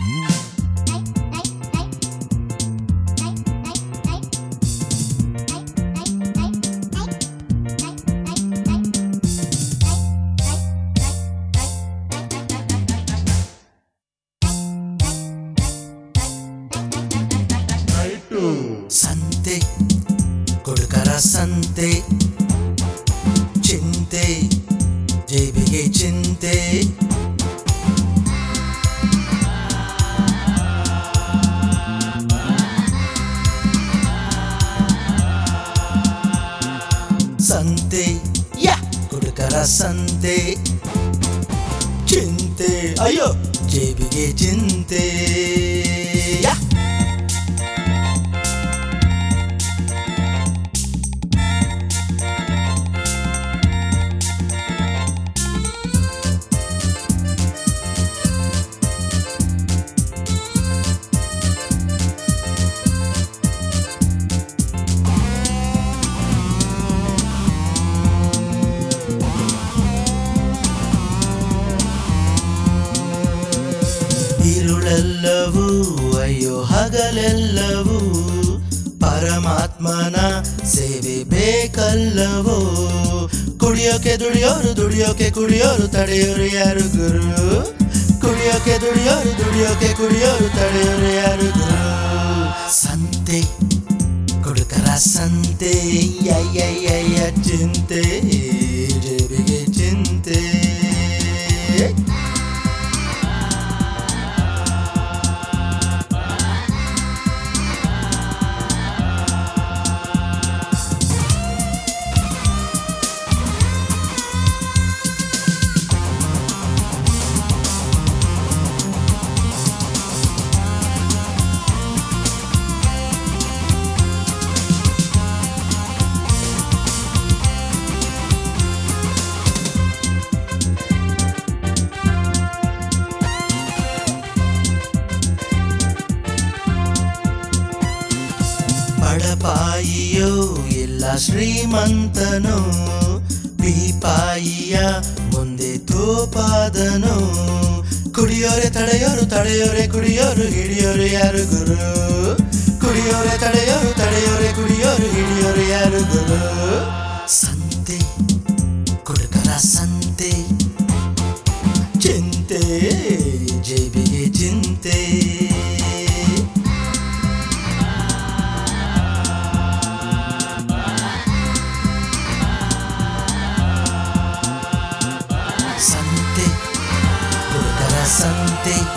ಸಂತೆ ಕೊಡುಕರ ಸಂತೆ ಚಿಂತೆ ಜೇಬಿಗೆ ಚಿಂತೆ ಸಂತೆ ಕೊಡುಕರ ಸಂತೆ ಚಿಂತೆ ಅಯ್ಯೋ ಜೇಬಿಗೆ ಚಿಂತೆ ಇರುಳೆಲ್ಲವೂ ಅಯ್ಯೋ ಹಗಲೆಲ್ಲವೂ ಪರಮಾತ್ಮನ ಸೇವೆ ಬೇಕಲ್ಲವೋ ಕುಡಿಯೋಕೆ ದುಡಿಯೋರು ದುಡಿಯೋಕೆ ಕುಡಿಯೋರು ತಡೆಯೋರು ಯಾರು ಗುರು ಕುಡಿಯೋಕೆ ದುಡಿಯೋರು ದುಡಿಯೋಕೆ ಕುಡಿಯೋರು ತಡೆಯೋರು ಯಾರು ಗುರು ಸಂತೆ ಕೊಡುಕರ ಸಂತೆ ಅಯ್ಯಯ್ಯಯ್ಯ ಚಿಂತೆ ಜೇಬಿಗೆ ಚಿಂತೆ ಬಡಪಾಯಿಯೋ ಇಲ್ಲ ಶ್ರೀಮಂತನೋ ಪೀಪಾಯಿಯ ಮುಂದೆ ತೋಪಾದನೋ ಕುಡಿಯೋರೆ ತಡೆಯೋರು ತಡೆಯೋರೆ ಕುಡಿಯೋರು ಹಿಡಿಯೋರು ಯಾರು ಗುರು ಕುಡಿಯೋರೆ ತಡೆಯೋರು ತಡೆಯೋರೆ ಕುಡಿಯೋರು ಹಿಡಿಯೋರು ಯಾರು ಗುರು ಸಂತೆ ಕೊಡುಕರ ಸಂತೆ ಚಿಂತೆ ಜೇಬಿಗೆ ಚಿಂತೆ ಸಂತೆ ಕೊಡುಕರ ಸಂತೆ